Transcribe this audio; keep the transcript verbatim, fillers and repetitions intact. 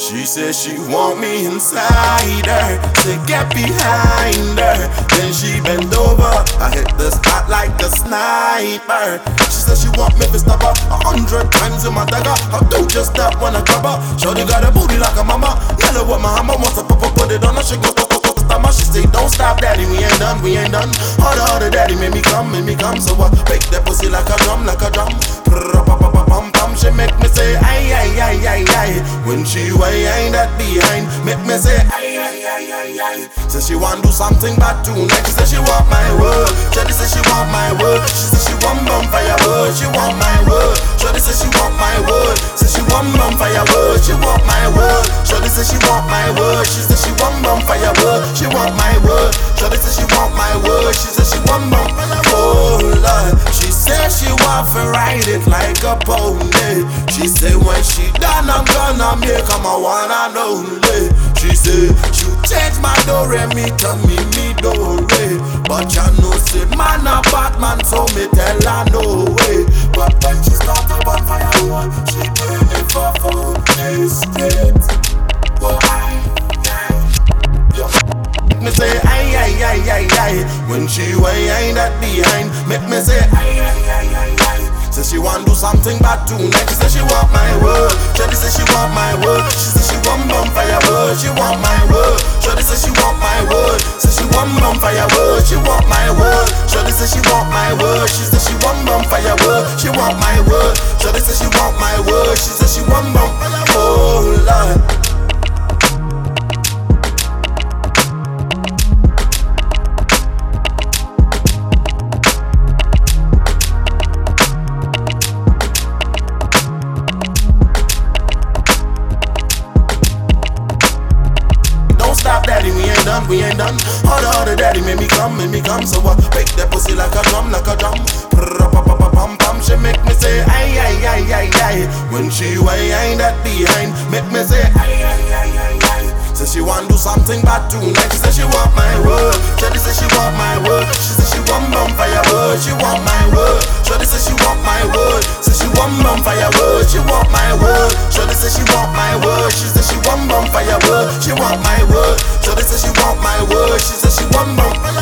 She said she want me inside her, to get behind her. Then she bent over, I hit the spot like a sniper. She said she want me to stop her a hundred times in my dagger. I'll do just that when I grab her. Shorty got a booty like a mama. Yellow what my hammer wants to pop up, put it on her. She goes, she say don't stop daddy, we ain't done, we ain't done. Harder, harder daddy, make me come, make me come. So I make that pussy like a drum, like a drum. Pum pum, she make me say ay ay ay ay ay. When she way that behind, make me say ay ay ay ay ay. Say she want do something bad tonight. She say she want my word. Shorty say she want my word. She say she want bonfire word. She want my word. Shorty say she want my word. Say she want bonfire word. She want my word. Shorty say she want my word. She say she want bonfire word. She want my word. Shorty say she want my word. She say she want bonfire word. Oh Lord. She say she want to ride it like a pony. She say when she done I'm gonna make her my one and only. She say she change my door and me to me me do re. But you know say man a bad man, so me tell her no way. But when she start a bonfire one, she burn it for four days straight. Oh aye, aye. Me say aye aye aye aye aye. When she way that behind, make me say aye aye aye aye aye. Say she want do something bad tonight. She say she want my word. Shorty say she want my word. She say she want bonfire word. She want my word. Shorty say she want my word. Say she want bonfire word. She want my word. Shorty say she want my word. She say she want bonfire word. She want my word. Shorty say she want my word. She say she want bonfire word. Oh Lord. Stop daddy, we ain't done, we ain't done. Harder, harder daddy, make me come, make me come. So I make that pussy like a drum, like a drum. Pum pum, she make me say ay ay ay ay ay. When she way that behind, make me say ay ay ay ay ay. Say she want do something bad tonight. She say she want my word. Shorty say she want my word. She say she want bonfire word. She want my word. Shorty say she want my word. Say she want bonfire word. She want my word. Shorty say she want my word. She say she want bonfire word. She want my word. Shorty say she want my word. She say she want bonfire.